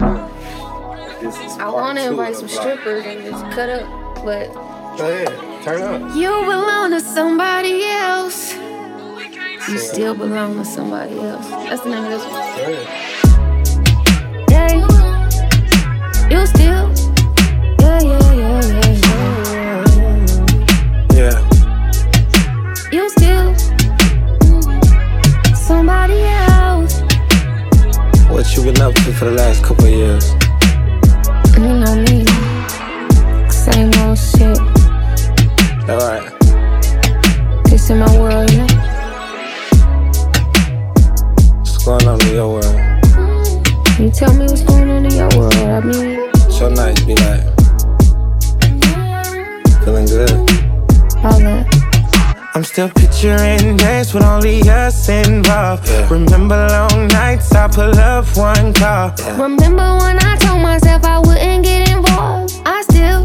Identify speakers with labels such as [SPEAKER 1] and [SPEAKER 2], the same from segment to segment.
[SPEAKER 1] I want to invite some strippers and just cut up, but
[SPEAKER 2] go ahead, turn up.
[SPEAKER 1] You belong to somebody else. You still belong to somebody else. That's the name of this one. Yeah, you still. Yeah. You still somebody else.
[SPEAKER 2] What you been up to for the last couple of years?
[SPEAKER 1] You know me. Same old shit.
[SPEAKER 2] Alright.
[SPEAKER 1] This in my world, you know?
[SPEAKER 2] What's going on in your world?
[SPEAKER 1] You tell me what's going on in your world. I mean,
[SPEAKER 2] your nights be like? Feeling good?
[SPEAKER 1] all that.
[SPEAKER 3] I'm still picturing days with only us involved.
[SPEAKER 2] Yeah.
[SPEAKER 3] Remember long nights, I pull up one call.
[SPEAKER 2] Yeah.
[SPEAKER 1] Remember when I told myself I wouldn't get involved? I still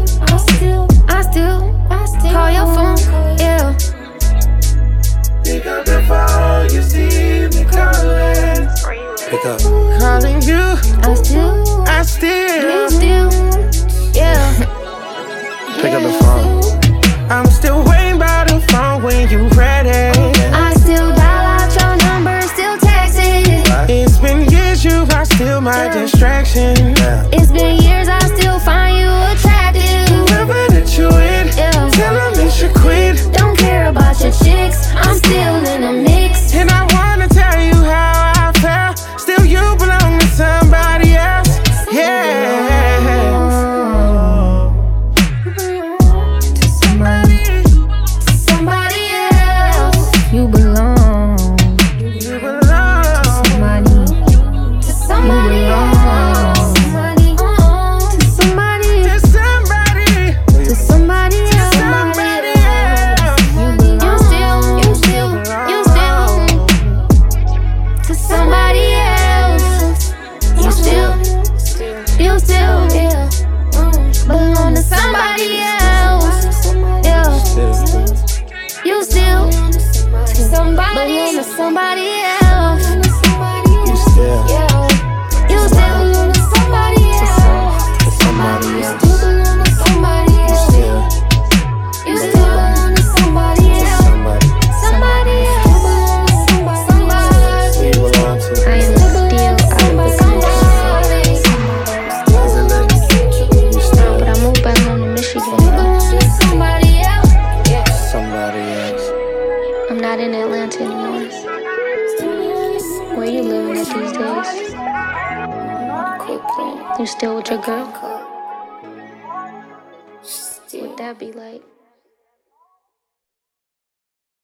[SPEAKER 1] call your phone, yeah.
[SPEAKER 3] Pick up the phone, you see me calling.
[SPEAKER 2] Pick up.
[SPEAKER 3] Calling you,
[SPEAKER 1] I still,
[SPEAKER 3] you
[SPEAKER 1] still, yeah.
[SPEAKER 2] Pick up the phone.
[SPEAKER 3] I'm still waiting by the phone when you ready.
[SPEAKER 1] I still dial out your number, still text it.
[SPEAKER 3] It's been years, you are still my distraction.
[SPEAKER 2] Yeah.
[SPEAKER 1] It's been years, I still find you attractive.
[SPEAKER 3] Whoever that you with,
[SPEAKER 1] Yeah.
[SPEAKER 3] tell them they should quit.
[SPEAKER 1] Don't care about your chicks, I'm still in a mix.
[SPEAKER 3] And I wanna tell you how I felt. Still you belong to somebody else. Yeah.
[SPEAKER 1] Somebody else. You belong.
[SPEAKER 3] You belong.
[SPEAKER 1] Somebody. To somebody else. Somebody. To somebody.
[SPEAKER 3] To somebody.
[SPEAKER 1] To somebody else.
[SPEAKER 3] Somebody else.
[SPEAKER 1] You still. To somebody else. You still. Belong to somebody else. Yeah. You still. To somebody. Belong to somebody else.
[SPEAKER 2] You still.
[SPEAKER 1] Yeah. You still belong to somebody else.
[SPEAKER 2] To somebody else.
[SPEAKER 1] You belong to somebody else.
[SPEAKER 2] Still.
[SPEAKER 1] You still belong to somebody else.
[SPEAKER 2] Somebody.
[SPEAKER 1] Somebody else.
[SPEAKER 2] Who you belong to?
[SPEAKER 1] I am still out of the country.
[SPEAKER 2] Isn't it? You still.
[SPEAKER 1] But I moved back home to Michigan.
[SPEAKER 2] Somebody else.
[SPEAKER 1] I'm not in Atlanta anymore. Where you living at these days? You still with your girl? What that be like?